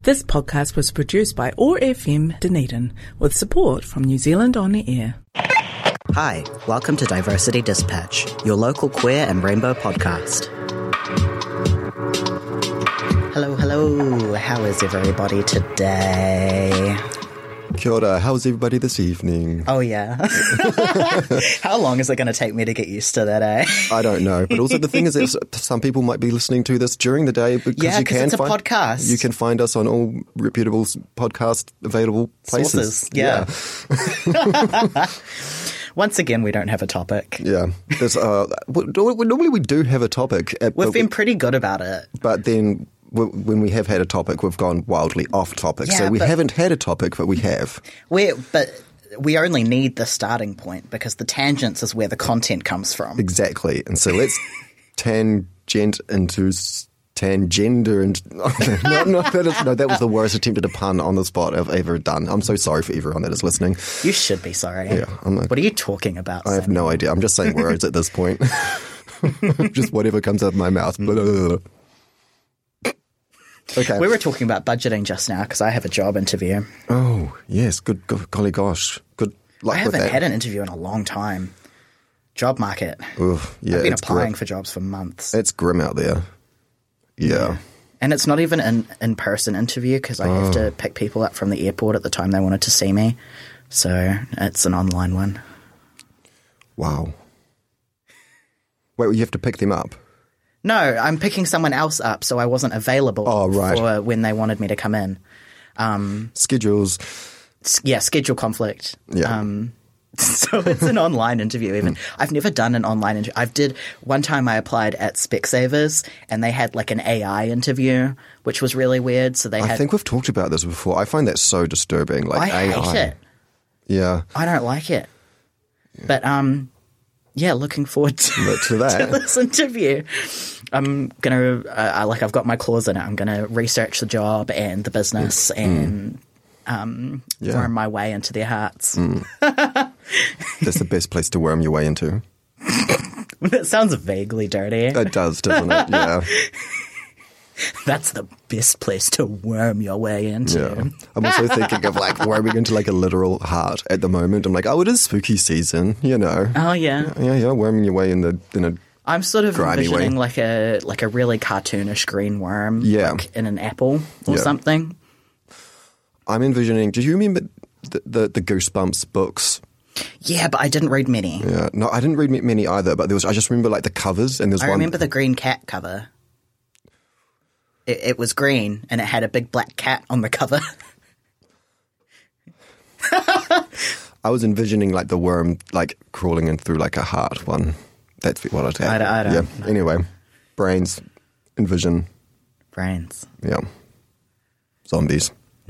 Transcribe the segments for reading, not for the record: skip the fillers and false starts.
This podcast was produced by OAR FM Dunedin with support from New Zealand On Air. Hi, welcome to Diversity Dispatch, your local queer and rainbow podcast. Hello, how is everybody today? Kia ora, how's everybody this evening? Oh yeah. How long is it going to take me to get used to that, eh? I don't know, but also the thing is that some people might be listening to this during the day because it's a podcast. You can find us on all reputable podcast available places. Sources, yeah. Once again, we don't have a topic. Yeah. There's, normally we do have a topic. We've been pretty good about it. But then when we have had a topic, we've gone wildly off topic. Yeah, so we haven't had a topic, but we have. But we only need the starting point because the tangents is where the content comes from. Exactly. And so let's tangent into tangender and that was the worst attempt at a pun on the spot I've ever done. I'm so sorry for everyone that is listening. You should be sorry. Yeah, what are you talking about? I have no idea. I'm just saying words at this point. Just whatever comes out of my mouth. Okay. We were talking about budgeting just now because I have a job interview. Oh, yes. Good golly gosh. Good luck with that. I haven't had an interview in a long time. Job market. Oof, yeah, I've been applying for jobs for months. It's grim out there. Yeah. And it's not even an in-person interview because I have to pick people up from the airport at the time they wanted to see me. So it's an online one. Wow. Wait, you have to pick them up? No, I'm picking someone else up, so I wasn't available for when they wanted me to come in. Schedules. Yeah, schedule conflict. Yeah. So it's an online interview even. I've never done an online interview. One time I applied at Specsavers and they had like an AI interview, which was really weird. So I think we've talked about this before. I find that so disturbing. Like I AI. hate it. Yeah. I don't like it. But yeah, looking forward to that. to this interview. I'm going to, I've got my claws in it. I'm going to research the job and the business and worm my way into their hearts. That's the best place to worm your way into. That sounds vaguely dirty. It does, doesn't it? Yeah. That's the best place to worm your way into. Yeah. I'm also thinking of like worming into like a literal heart at the moment. I'm like, it is spooky season, you know. Oh yeah. Yeah, worming your way in a I'm sort of envisioning way. like a really cartoonish green worm, like in an apple or something. I'm envisioning. Do you remember the Goosebumps books? Yeah, but I didn't read many. Yeah, no, I didn't read many either. But I just remember like the covers, and I remember the green cat cover. It was green, and it had a big black cat on the cover. I was envisioning like the worm like crawling in through like a heart one. That's what I'd have. I don't know. Anyway, brains, envision. Brains. Yeah. Zombies.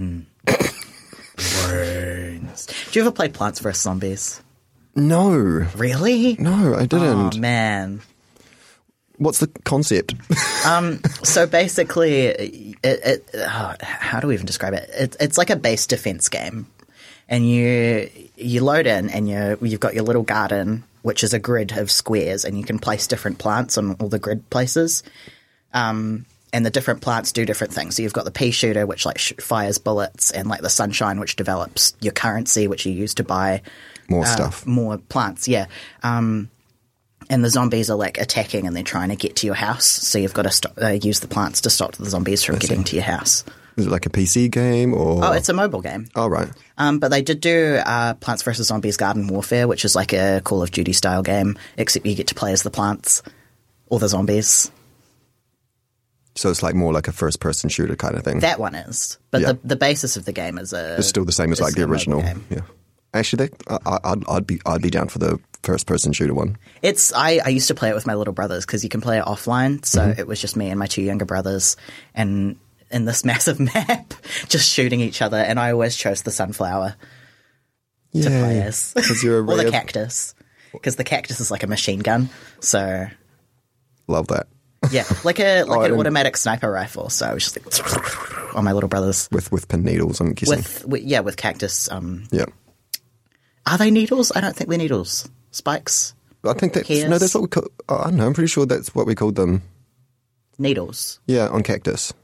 Brains. Do you ever play Plants vs. Zombies? No. Really? No, I didn't. Oh, man. What's the concept? So basically, how do we even describe it? It's like a base defense game. And you load in and you've got your little garden, which is a grid of squares, and you can place different plants on all the grid places. And the different plants do different things. So you've got the pea shooter, which like fires bullets, and like the sunshine, which develops your currency, which you use to buy more stuff, more plants. Yeah. And the zombies are like attacking, and they're trying to get to your house. So you've got to use the plants to stop the zombies from getting to your house. Is it like a PC game or? Oh, it's a mobile game. Oh, right. But they did do Plants vs. Zombies Garden Warfare, which is like a Call of Duty style game, except you get to play as the plants or the zombies. So it's like more like a first-person shooter kind of thing. That one is, but the basis of the game is it's still the same as like the original game. Yeah. Actually, I'd be down for the first-person shooter one. I used to play it with my little brothers because you can play it offline. So it was just me and my two younger brothers, and in this massive map, just shooting each other. And I always chose the sunflower to play as, because you're or the cactus, because the cactus is like a machine gun. So love that. Yeah, like an automatic sniper rifle. So I was just like on my little brothers with pin needles. I'm guessing. With cactus. Yeah. Are they needles? I don't think they're needles. Spikes. I think that's what we call. I don't know. I'm pretty sure that's what we called them. Needles. Yeah, on cactus.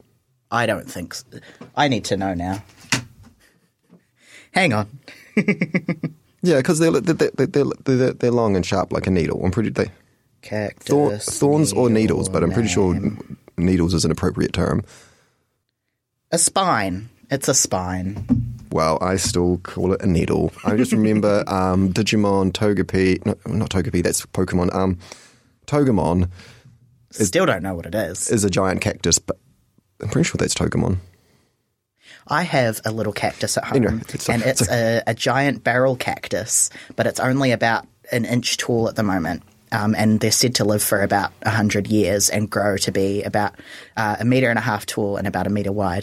I don't think so. I need to know now. Hang on. Yeah, because they're long and sharp like a needle. I'm pretty... Cactus. Thorns or needles, but I'm pretty sure name. needles is an appropriate term. A spine. It's a spine. Well, I still call it a needle. I just remember Digimon Togepi... No, not Togepi, that's Pokemon. Togemon Still don't know what it is. is a giant cactus, but I'm pretty sure that's Togemon. I have a little cactus at home, Anyway, and it's a giant barrel cactus, but it's only about an inch tall at the moment. And they're said to live for about 100 years and grow to be about 1.5 meters tall and about 1 meter wide.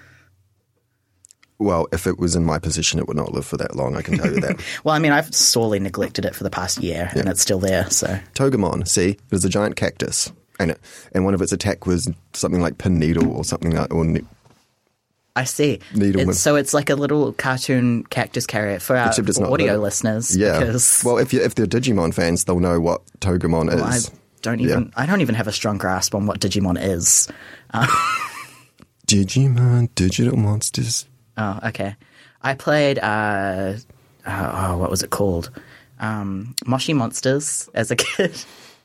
Well, if it was in my position, it would not live for that long, I can tell you that. Well, I mean, I've sorely neglected it for the past year, and it's still there. So Togemon, see, it was a giant cactus, and one of its attack was something like pin needle or something like... I see. So it's like a little cartoon cactus carrier for our Except it's not audio little. listeners. Yeah. Because, well, if they're Digimon fans, they'll know what Togemon is. I don't even have a strong grasp on what Digimon is. Digimon, digital monsters. Oh, okay. I played, what was it called? Moshi Monsters as a kid.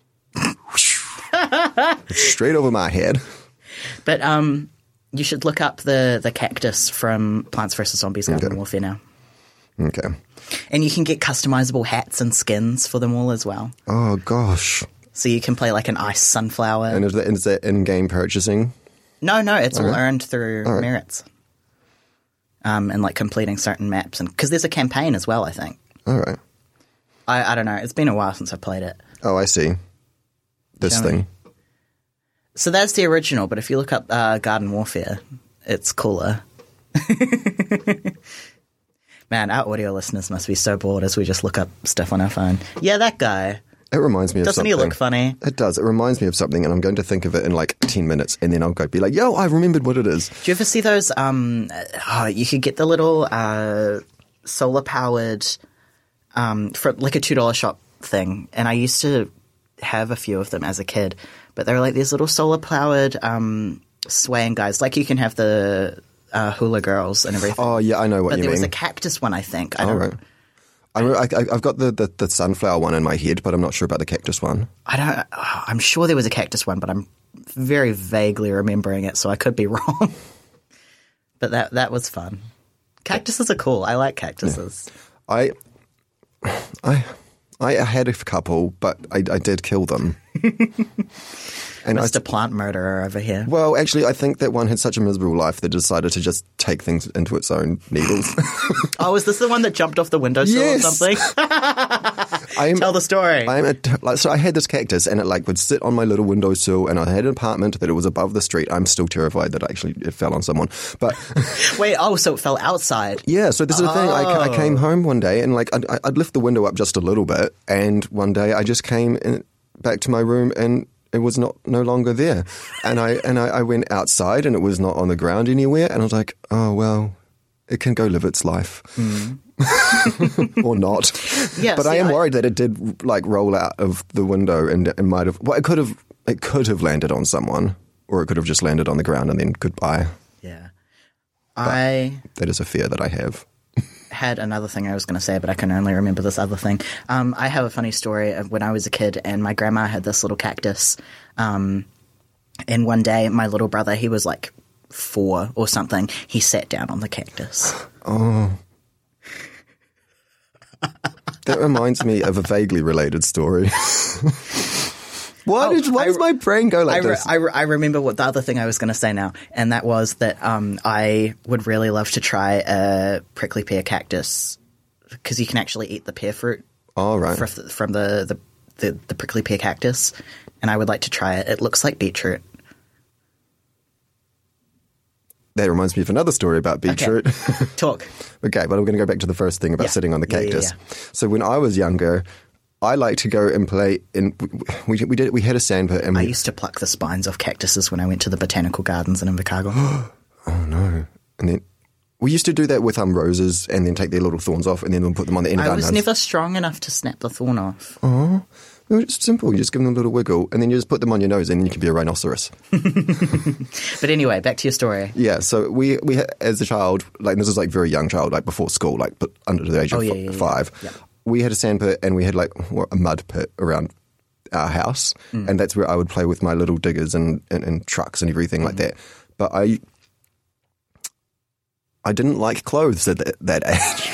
Straight over my head. But you should look up the cactus from Plants vs. Zombies Garden Warfare now. Okay. And you can get customizable hats and skins for them all as well. Oh, gosh. So you can play like an ice sunflower. And is that in-game purchasing? No, it's all earned through merits. And like completing certain maps. And because there's a campaign as well, I think. All right. I don't know. It's been a while since I've played it. Oh, I see. This Shall we? thing. So that's the original, but if you look up Garden Warfare, it's cooler. Man, our audio listeners must be so bored as we just look up stuff on our phone. Yeah, that guy. It reminds me of Doesn't something. he look funny? It does. It reminds me of something, and I'm going to think of it in like 10 minutes, and then I'll go be like, yo, I remembered what it is. Do you ever see those, you could get the little solar-powered, for like a $2 shop thing, and I used to have a few of them as a kid, but they were like these little solar-powered swaying guys. Like you can have the hula girls and everything. Oh, yeah, I know what but you mean. there was a cactus one, I think. I don't right. I've got the sunflower one in my head, but I'm not sure about the cactus one. I'm sure there was a cactus one, but I'm very vaguely remembering it, so I could be wrong. But that was fun. Cactuses are cool. I like cactuses. Yeah. I had a couple, but I did kill them. And Mr. Plant Murderer over here. Well, actually, I think that one had such a miserable life that it decided to just take things into its own needles. Oh, is this the one that jumped off the windowsill Yes. or something? Tell the story. So I had this cactus, and it would sit on my little windowsill, and I had an apartment that it was above the street. I'm still terrified that it fell on someone. But Wait, so it fell outside? yeah, so this is the thing. I came home one day, and I'd lift the window up just a little bit, and one day I just came back to my room, and it was no longer there. And I went outside, and it was not on the ground anywhere, and I was like, oh, well, it can go live its life. Or not. Yeah, but I am worried that it did roll out of the window and it might have... Well, it could have landed on someone, or it could have just landed on the ground and then goodbye. Yeah. That is a fear that I have. Had another thing I was going to say, but I can only remember this other thing. I have a funny story of when I was a kid and my grandma had this little cactus. And one day my little brother, he was like 4 or something, he sat down on the cactus. Oh. That reminds me of a vaguely related story. Why does my brain go like this? I remember what the other thing I was going to say now, and that was that I would really love to try a prickly pear cactus because you can actually eat the pear fruit. Oh, right. From the prickly pear cactus, and I would like to try it. It looks like beetroot. That reminds me of another story about beetroot. Okay. Talk. Okay, but I'm going to go back to the first thing about sitting on the cactus. Yeah. So when I was younger, I liked to go and play in. We had a sandpit, and I used to pluck the spines off cactuses when I went to the botanical gardens in Invercargill. Oh no! And then we used to do that with roses, and then take their little thorns off, and then we'll put them on the end of I our was nubs. never strong enough to snap the thorn off. Oh, It's simple. You just give them a little wiggle, and then you just put them on your nose, and then you can be a rhinoceros. But anyway, back to your story. Yeah, so we as a child, like this is like very young child, like before school, like but under the age of 5, Yeah. we had a sand pit and we had like a mud pit around our house, and that's where I would play with my little diggers and trucks and everything like that. But I didn't like clothes at that age.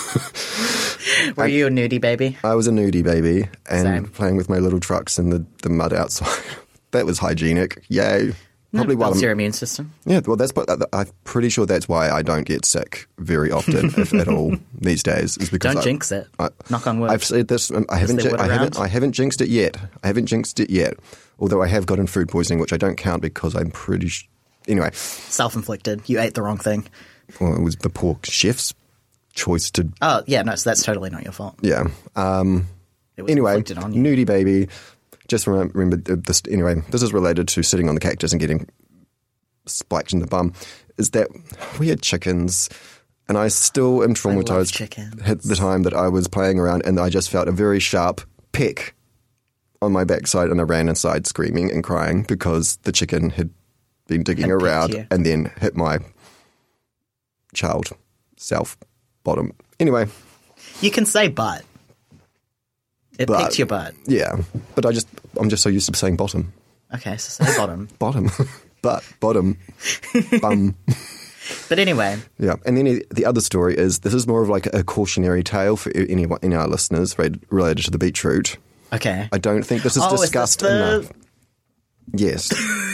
Were you a nudie baby? I was a nudie baby and Same. playing with my little trucks in the mud outside. That was hygienic. Yay. Probably why Builds your immune system. Yeah, well, I'm pretty sure that's why I don't get sick very often, if at all, these days. Is because Don't jinx it. Knock on wood. I've said this. I haven't jinxed it yet. Although I have gotten food poisoning, which I don't count because I'm pretty. Anyway, Self-inflicted. You ate the wrong thing. well, it was the poor chef's choice to. Oh, yeah, no, so that's totally not your fault. Yeah. It was Anyway, inflicted on you. nudie baby. Just remember this. Anyway, this is related to sitting on the cactus and getting spiked in the bum. Is that we had chickens, and I still am traumatized chickens. at the time that I was playing around, and I just felt a very sharp peck on my backside, and I ran inside screaming and crying because the chicken had been digging Had picked around you. and then hit my child self bottom. Anyway. You can say butt. It But- picked your butt. Yeah, but I'm just so used to saying bottom. Okay, so say bottom. Bottom. Butt. Bottom. Bum. But anyway, Yeah. And then the other story is, this is more of like a cautionary tale for anyone in our listeners related to the beetroot. okay. I don't think this is discussed is this enough. Yes.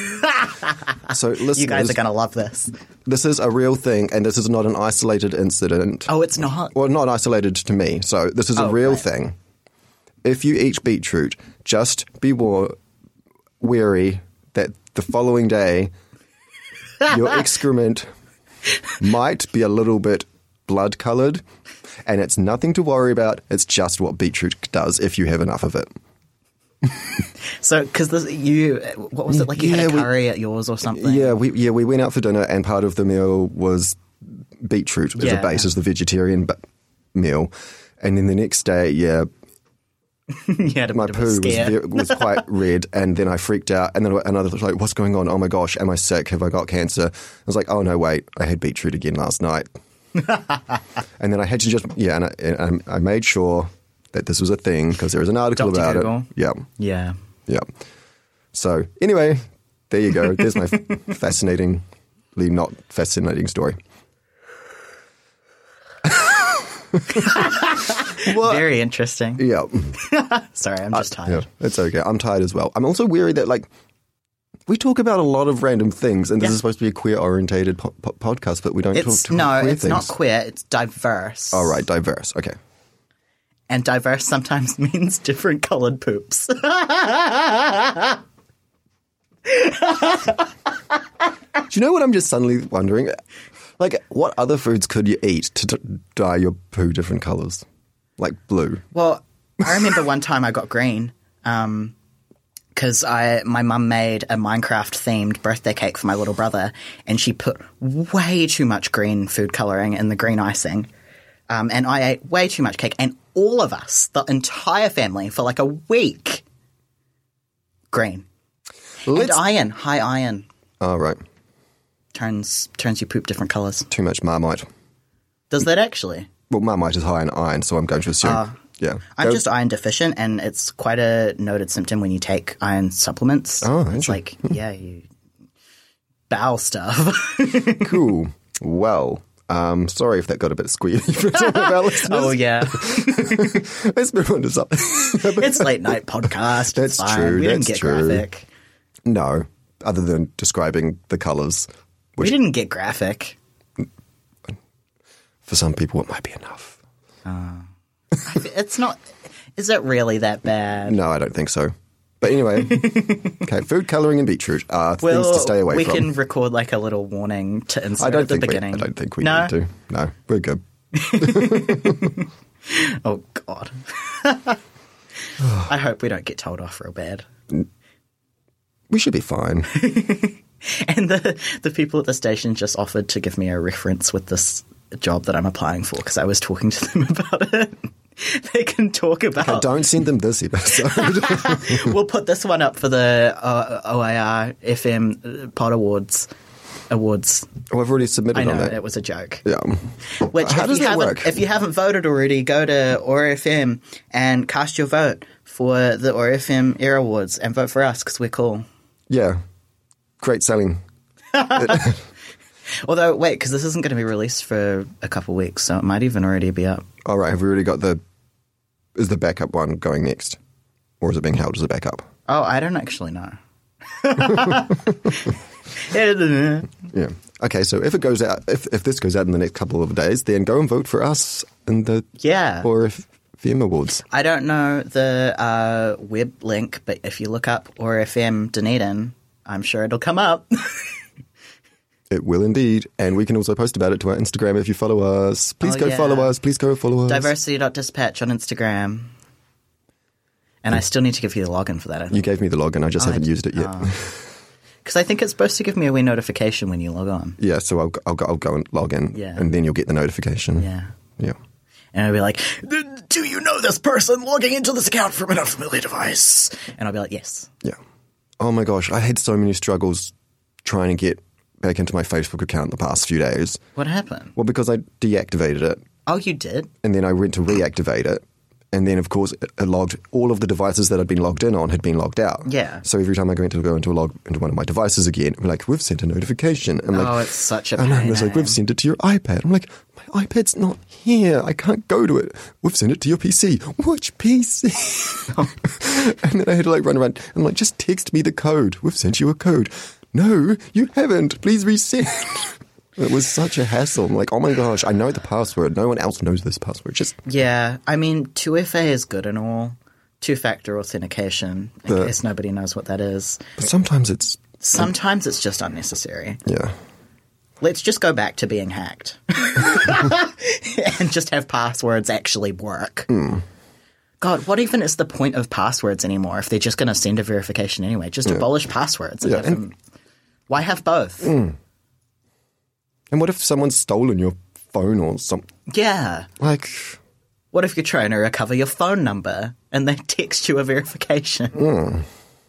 So listeners, You guys are going to love this. this is a real thing, and this is not an isolated incident. Oh, it's not? Well, not isolated to me. So this is a real right. thing. If you eat beetroot, just be wary that the following day your excrement might be a little bit blood coloured, and it's nothing to worry about. It's just what beetroot does if you have enough of it. So, because what was it, like you had a curry at yours or something? Yeah, we went out for dinner, and part of the meal was beetroot as a Yeah. base, as the vegetarian meal. And then the next day, yeah, You had a my bit of a poo scare. was quite red, and then I freaked out, and then I was like, what's going on? Oh my gosh, am I sick? Have I got cancer? I was like, oh no, wait, I had beetroot again last night. And then I had to just, and I made sure that this was a thing, because there was an article Dr. about Google. it. Yeah, Yeah. yeah. So anyway, there you go. There's my fascinatingly not fascinating story. Very interesting. Yeah. Sorry, I'm just tired. Yeah, it's okay. I'm tired as well. I'm also weary that, like, we talk about a lot of random things, and this Yeah. is supposed to be a queer-orientated podcast, but we don't talk It's queer it's things. not queer. It's diverse. All right, diverse. Okay. And diverse sometimes means different colored poops. Do you know what I'm just suddenly wondering? Like, what other foods could you eat to dye your poo different colors? Like blue. Well, I remember one time I got green because my mum made a Minecraft-themed birthday cake for my little brother, and she put way too much green food coloring in the green icing. And I ate way too much cake, and all of us, the entire family, for like a week, green. And iron, high iron, Oh, right. turns your poop different colors. Too much Marmite. Does that actually? Well, Marmite is high in iron, so I'm going to assume. Yeah. I'm just iron deficient, and it's quite a noted symptom when you take iron supplements. Oh, it's like, yeah, you bowel stuff. Cool. Well, sorry if that got a bit squealy for some of our listeners. Oh, yeah. Let's move on to something. It's late night podcast. That's It's fine. true, We didn't that's get true. graphic. No, other than describing the colours. We didn't get graphic. For some people, it might be enough. It's not. Is it really that bad? No, I don't think so. But anyway, okay, food colouring and beetroot are things to stay away we from. can record like a little warning to insert I don't at the think beginning. I don't think we No? need to. No, we're good. Oh, God. I hope we don't get told off real bad. We should be fine. And the people at the station just offered to give me a reference with this job that I'm applying for because I was talking to them about it. They can talk about. Okay, don't send them this episode. We'll put this one up for the OIR FM Pod Awards. Oh, I've already submitted I know, on that. it was a joke. Yeah. Which, How does that work? If you haven't voted already, go to ORFM and cast your vote for the ORFM Air Awards and vote for us because we're cool. Yeah. Great selling. Although, wait, because this isn't going to be released for a couple of weeks, so it might even already be up. All right. Have we already got is the backup one going next? Or is it being held as a backup? Oh, I don't actually know. Yeah. Okay, so if it goes out, if this goes out in the next couple of days, then go and vote for us in the ORFM Awards. I don't know the web link, but if you look up ORFM Dunedin, I'm sure it'll come up. It will indeed. And we can also post about it to our Instagram if you follow us. Please go follow us. Please go follow us. Diversity.dispatch on Instagram. And I still need to give you the login for that, I think. You gave me the login. I just haven't used it yet. Because I think it's supposed to give me a wee notification when you log on. Yeah, so I'll go and log in. Yeah. And then you'll get the notification. Yeah. Yeah. And I'll be like, do you know this person logging into this account from an unfamiliar device? And I'll be like, yes. Yeah. Oh my gosh, I had so many struggles trying to get back into my Facebook account the past few days. What happened? Well, because I deactivated it. Oh, you did? And then I went to reactivate it. And then, of course, it logged all of the devices that I'd been logged in on had been logged out. Yeah. So every time I go into one of my devices again, I'm like, we've sent a notification. I'm like, it's such a pain. And it's like, we've sent it to your iPad. I'm like, my iPad's not here. I can't go to it. We've sent it to your PC. Which PC? And then I had to run around. I'm like, just text me the code. We've sent you a code. No, you haven't. Please resend. It was such a hassle. I'm like, oh my gosh, I know the password. No one else knows this password. Yeah, I mean, 2FA is good and all. Two-factor authentication, in case nobody knows what that is. But sometimes it's just unnecessary. Yeah. Let's just go back to being hacked. And just have passwords actually work. God, what even is the point of passwords anymore if they're just going to send a verification anyway? Just abolish passwords. And why have both? And what if someone's stolen your phone or something? Yeah. What if you're trying to recover your phone number and they text you a verification?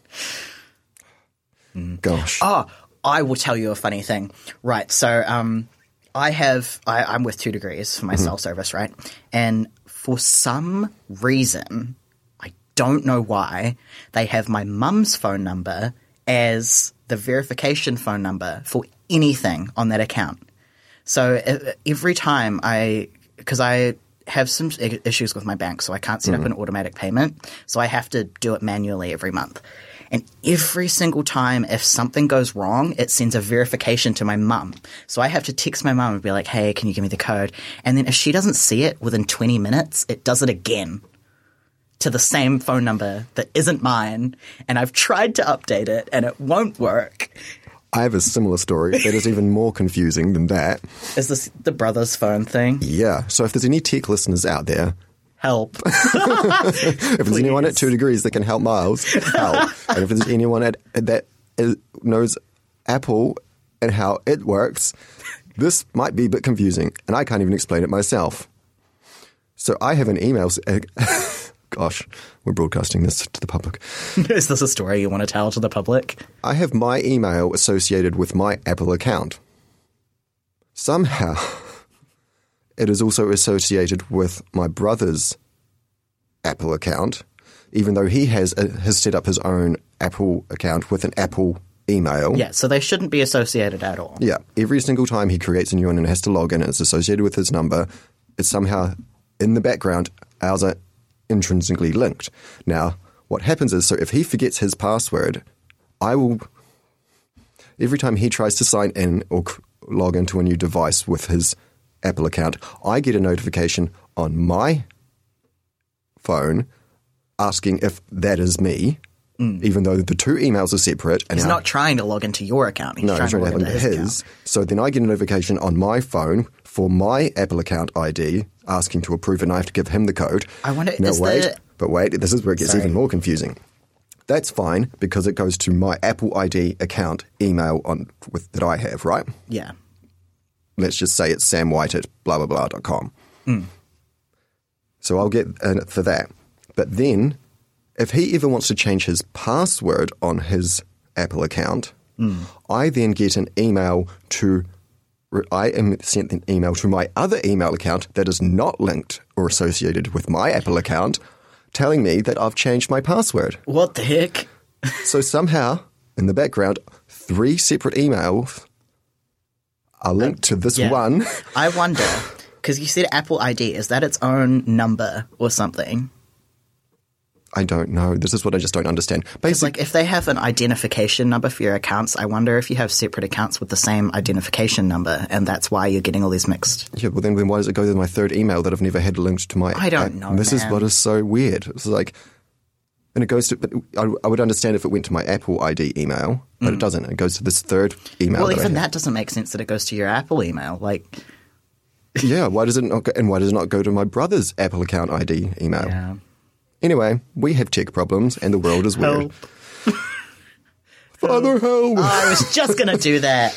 Gosh. Oh, I will tell you a funny thing. Right, so I'm with 2 degrees for my cell service, right? And for some reason, I don't know why, they have my mum's phone number as the verification phone number for anything on that account. So every time because I have some issues with my bank, so I can't set up an automatic payment, so I have to do it manually every month. And every single time if something goes wrong, it sends a verification to my mum. So I have to text my mum and be like, hey, can you give me the code? And then if she doesn't see it within 20 minutes, it does it again to the same phone number that isn't mine. And I've tried to update it and it won't work. I have a similar story that is even more confusing than that. Is this the brother's phone thing? Yeah. So if there's any tech listeners out there, help. If there's anyone at 2 degrees that can help Miles, help. And if there's anyone that knows Apple and how it works, this might be a bit confusing, and I can't even explain it myself. So I have an email. Gosh, we're broadcasting this to the public. Is this a story you want to tell to the public? I have my email associated with my Apple account. Somehow, it is also associated with my brother's Apple account, even though he has set up his own Apple account with an Apple email. Yeah, so they shouldn't be associated at all. Yeah, every single time he creates a new one and has to log in, it's associated with his number. It's somehow in the background, ours are intrinsically linked. Now, what happens is, so if he forgets his password, every time he tries to sign in or log into a new device with his Apple account, I get a notification on my phone asking if that is me, even though the 2 emails are separate. And he's not trying to log into your account. He's trying to log into his. Account. So then I get a notification on my phone for my Apple account ID asking to approve, and I have to give him the code. I wonder, this is where it gets even more confusing. That's fine because it goes to my Apple ID account email that I have, right? Yeah. Let's just say it's samwhite@blablabla.com. So I'll get it for that. But then, if he ever wants to change his password on his Apple account, I then get an email to... I am sent an email to my other email account that is not linked or associated with my Apple account, telling me that I've changed my password. What the heck? So somehow, in the background, 3 separate emails are linked to this one. I wonder, because you said Apple ID, is that its own number or something? I don't know. This is what I just don't understand. Because like if they have an identification number for your accounts, I wonder if you have separate accounts with the same identification number, and that's why you're getting all these mixed. Yeah, well then why does it go to my third email that I've never had linked to my... I don't know, This is man. what is so weird. It's like... And it goes to... But I would understand if it went to my Apple ID email, but it doesn't. It goes to this third email. Well, that I even have. that doesn't make sense that it goes to your Apple email. Like, Yeah, why does it not go, and why does it not go to my brother's Apple account ID email? yeah. Anyway, we have tech problems and the world is weird. Help. Father, help! I was just going to do that.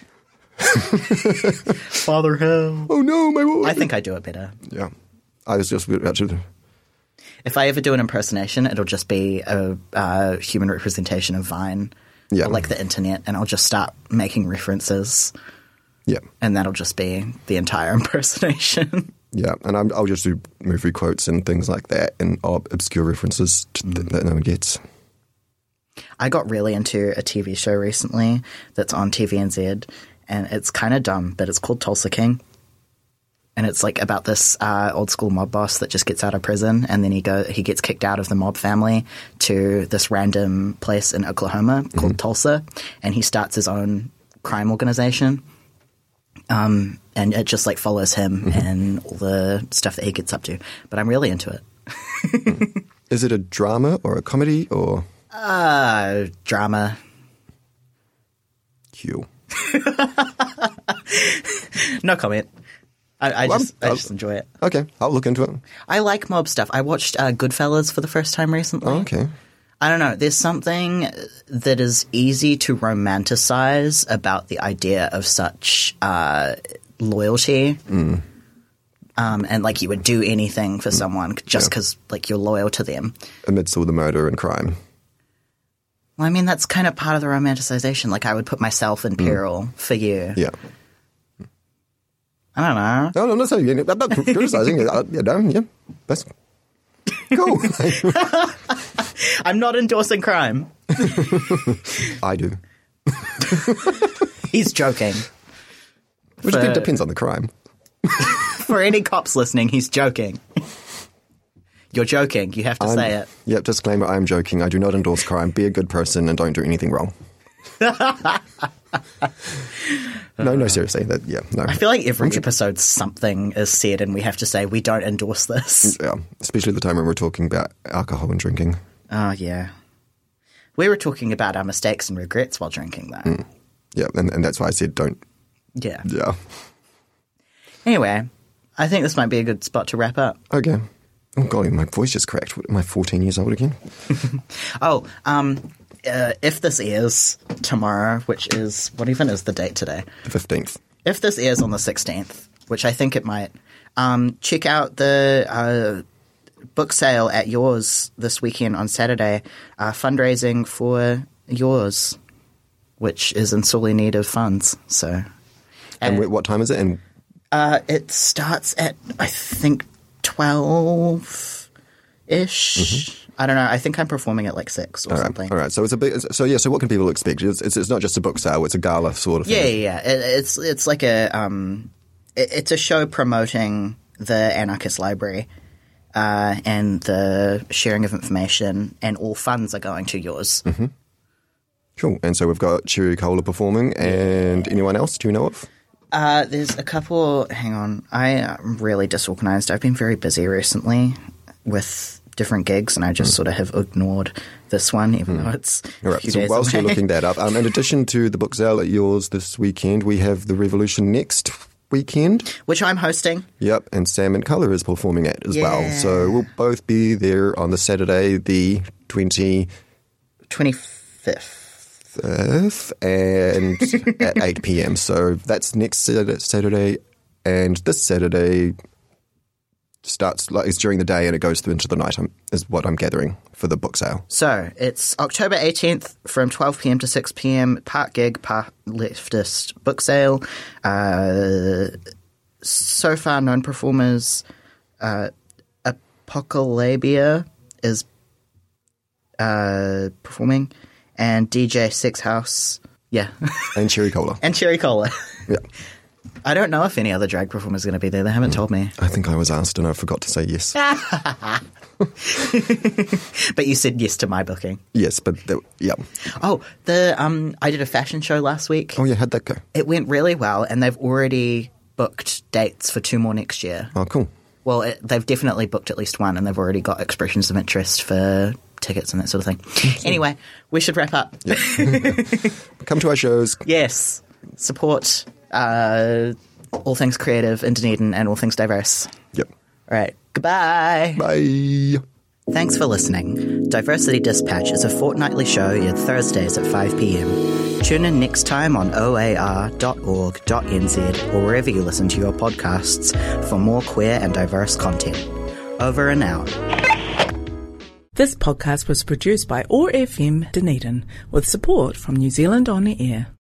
Father, help. Oh no, my boy! I think I do it better. Yeah. I was just about to... If I ever do an impersonation, it'll just be a human representation of Vine. Yeah. Or like the internet, and I'll just start making references, Yeah. and that'll just be the entire impersonation. Yeah, and I'll just do movie quotes and things like that and obscure references that no one gets. I got really into a TV show recently that's on TVNZ, and it's kind of dumb, but it's called Tulsa King. And it's like about this old school mob boss that just gets out of prison, and then he gets kicked out of the mob family to this random place in Oklahoma called Tulsa, and he starts his own crime organization. And it just like follows him and all the stuff that he gets up to. But I'm really into it. Is it a drama or a comedy or... Drama. Q? No comment. I just enjoy it. Okay, I'll look into it. I like mob stuff. I watched Goodfellas for the first time recently. Oh, okay. I don't know. There's something that is easy to romanticize about the idea of such loyalty. And like you would do anything for someone just because like you're loyal to them. Amidst all the murder and crime. Well, I mean, that's kind of part of the romanticization. Like I would put myself in peril for you. Yeah. I don't know. No, I'm not saying I'm not criticizing it. Yeah, that's cool. I'm not endorsing crime. I do. He's joking. Which depends on the crime. For any cops listening, he's joking. You're joking. You have to say it. Yep, disclaimer, I am joking. I do not endorse crime. Be a good person and don't do anything wrong. No, seriously. No. I feel like every episode something is said and we have to say we don't endorse this. Yeah, especially the time when we're talking about alcohol and drinking. Oh, yeah. We were talking about our mistakes and regrets while drinking, though. Yeah, and that's why I said don't. Yeah. Yeah. Anyway, I think this might be a good spot to wrap up. Okay. Oh, golly, my voice just cracked. Am I 14 years old again? If this airs tomorrow, which is, what even is the date today? The 15th. If this airs on the 16th, which I think it might, check out the book sale at Yours this weekend on Saturday, fundraising for Yours, which is in sorely need of funds. So, And what time is it? And it starts at, I think, 12-ish. I don't know. I think I'm performing at like 6 or something. All right. So it's a big. So what can people expect? It's not just a book sale. It's a gala sort of thing. Yeah. It's like it's a show promoting the Anarchist Library and the sharing of information, and all funds are going to Yours. Mm-hmm. Cool. And so we've got Cherry Cola performing, and anyone else do you know of? There's a couple. Hang on. I'm really disorganized. I've been very busy recently with different gigs, and I just sort of have ignored this one, even though it's All right. So whilst you're looking that up, in addition to the book sale at Yours this weekend, we have the Revolution next weekend, which I'm hosting. Yep, and Sam and Colour is performing at as well. So we'll both be there on the Saturday, the 25th, and at 8 p.m. So that's next Saturday, and this Saturday, starts like it's during the day and it goes through into the night. Is what I'm gathering for the book sale. So it's October 18th from 12 p.m. to 6 p.m. Part gig, part leftist book sale. So far known performers, Apocolabia is performing, and DJ Sex House, yeah, And Cherry Cola. and Cherry Cola. Yeah. I don't know if any other drag performers are going to be there. They haven't told me. I think I was asked and I forgot to say yes. But you said yes to my booking. Yes, but yeah. Oh, I did a fashion show last week. Oh yeah, how'd that go? It went really well, and they've already booked dates for 2 more next year. Oh, cool. Well, they've definitely booked at least one, and they've already got expressions of interest for tickets and that sort of thing. Anyway, we should wrap up. Yeah. Come to our shows. Yes. Support all things creative in Dunedin and all things diverse. Yep. All right. Goodbye. Bye. Thanks for listening. Diversity Dispatch is a fortnightly show aired Thursdays at 5 p.m. Tune in next time on oar.org.nz or wherever you listen to your podcasts for more queer and diverse content. Over and out. This podcast was produced by OAR FM Dunedin with support from New Zealand On the Air.